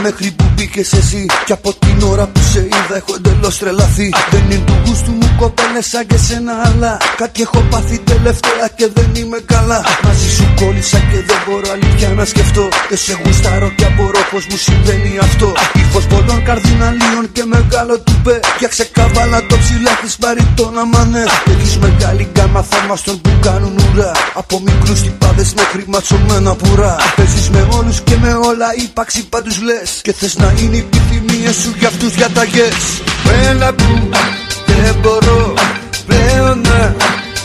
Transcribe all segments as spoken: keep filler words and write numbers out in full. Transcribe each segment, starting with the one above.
μέχρι που μπήκες εσύ. Κι από την ώρα που σε είδα έχω εντελώς τρελαθεί. Δεν είναι του γούστου μου κοπέλες σαν και σένα, αλλά κάτι έχω πάθει τελευταία και δεν είμαι καλά. Μαζί σου κόλλησα και δεν μπορώ αλήθεια να σκεφτώ. Δεν σε γουστάρω και απορώ πως μου συμβαίνει αυτό. Ήχος πολλών καρδιναλίων και μεγάλο τουπέ. Φτιάξε καβάλα το ψηλά της βαρυτόνα μανέ. Έχεις μεγάλη γκάμα θαυμαστών που κάνουν ουρά. Από μικρούς τυπάδες μέχρι ματσωμένα πουρά. Παίζεις με όλους και με όλα, ύπαρξη πάντους λες. Και θες να είναι οι επιθυμίες σου για αυτούς διαταγές. Έλα που δεν μπορώ πλέον να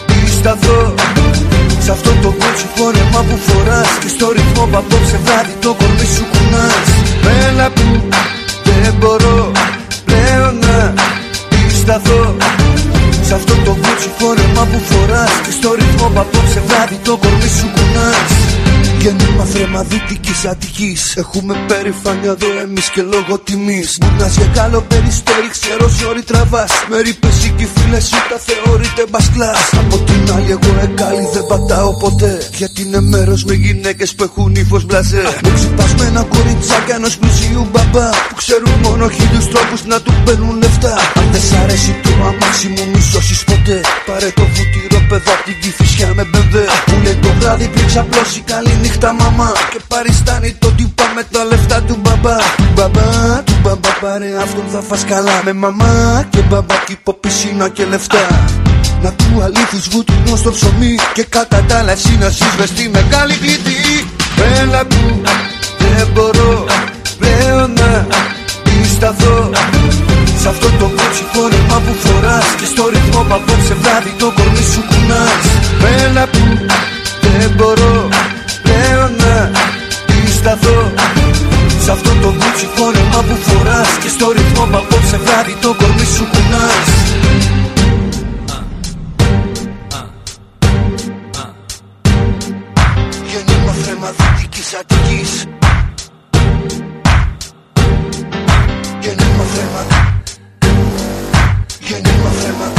σταθώ σ' αυτό το κότσου φόρεμα που φοράς. Και στο ρυθμό που απόψε βράδυ το κορμί σου κουνάς. Έλα που δεν μπορώ πλέον να σταθώ σ' αυτό το κότσου φόρεμα που φοράς. Και στο ρυθμό που απόψε βράδυ το κορμί σου κουνάς. Γέννημα θρέμα δυτικής Αττικής. Έχουμε περηφάνεια εδώ εμείς και λόγω τιμής. Μπουρνάς για καλό περιστέρι, ξέρω ζόρι τραβάς. Με ρίπες και οι φίλες σου τα θεωρείται μπασκλάς. Από την άλλη εγώ εγκάλι δεν πατάω ποτέ. Γιατί είναι μέρος με γυναίκες που έχουν ύφος μπλαζέ. Με ξυπασμένα κοριτσάκια ενός πλουσίου μπαμπά που ξέρουν μόνο χίλιους τρόπους να του παίρνουν λεφτά. Αν δεν σ' αρέσει το αμάξι μου μη σώσεις ποτέ. Πάρε το βουτυρό παιδό απ' την Κηφισιά με μπεμβέ. Που λέει το βράδυ πριν ξαπλώσει καλή νύχτα μαμά. Και παριστάνει το τύπα με τα λεφτά του μπαμπά. Του μπαμπά, του μπαμπά πάρε αυτόν θα φας καλά. Με μαμά και μπαμπά κήπο πισίνα και λεφτά. Να του αλήθεις βούτυνο στο ψωμί. Και κατά τα άλλα εσύ να ζεις μες στη μεγάλη κλητή. Έλα που δεν μπορώ πλέον να σταθώ σ' αυτό το κότσι φόρεμα που φοράς. Και στο ρυθμό που απόψε βράδυ το κορμί σου κουνάς. Έλα που δεν μπορώ πλέον να σταθώ σ' αυτό το κότσι φόρεμα που φοράς. Και στο ρυθμό που απόψε βράδυ το κορμί σου κουνάς. Γέννημα θρέμα δυτικής Αττικής. Γέννημα θρέμα, γέννημα θρέμα.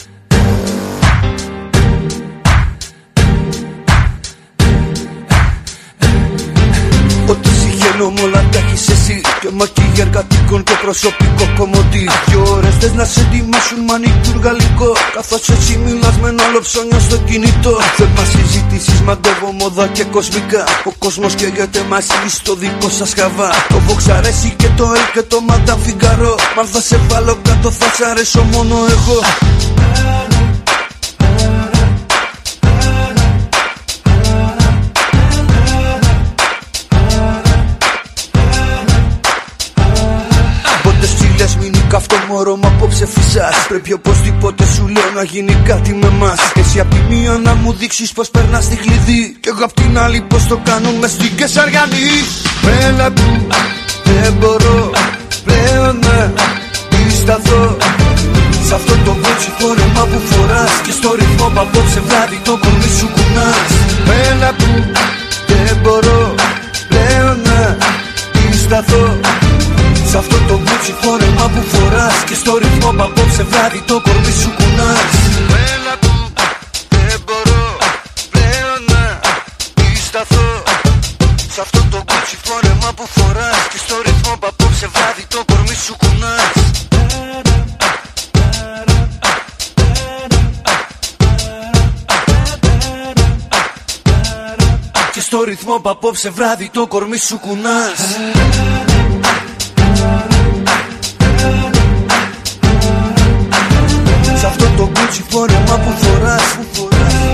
Ό,τι συγχαίνω μ' όλα τα έχεις εσύ. Και μακίγια εργατικών και προσωπικό κομμωτή. Δυο ώρες θες να σε ετοιμάσουν μανικούρ γαλλικό. Καθώς έτσι μιλάς με ένα άλλο ψώνιο στο κινητό. Θέμα συζητήσεις μαντεύω μόδα και κοσμικά. Ο κόσμος καίγεται μαζί στο δικό σας χαβά. Το Vox αρέσει και το L και το Madame Figaro. Μα θα σε βάλω κάτω θα σ' αρέσω μόνο εγώ. Μην καυτό μωρό μ' απόψε φυσάς. Πρέπει οπωσδήποτε σου λέω να γίνει κάτι με μας. Εσύ απ' τη μία να μου δείξεις πως περνάς τη κλειδί. Κι εγώ απ' την άλλη πως το κάνω μες στην Κεσαριανή. Έλα που δεν μπορώ πλέον να σταθώ σ' αυτό το κότσι φόρεμα που φοράς. Και στο ρυθμό που απόψε βράδυ το κορμί σου κουνάς. Έλα που δεν μπορώ πλέον να σταθώ σ' αυτό το κότσι φόρεμα που φοράς. Και στο ρυθμό που απόψε βράδυ το κορμί σου κουνάς. Έλα που δεν μπορώ πλέον να σταθώ σ' αυτό το κότσι φόρεμα που φοράς. Και στο ρυθμό που απόψε βράδυ το κορμί σου κουνάς. Και στο ρυθμό που απόψε βράδυ το κορμί σου κουνάς. Σ' αυτό το κούτσι φόρεμα που φοράς, που φοράς.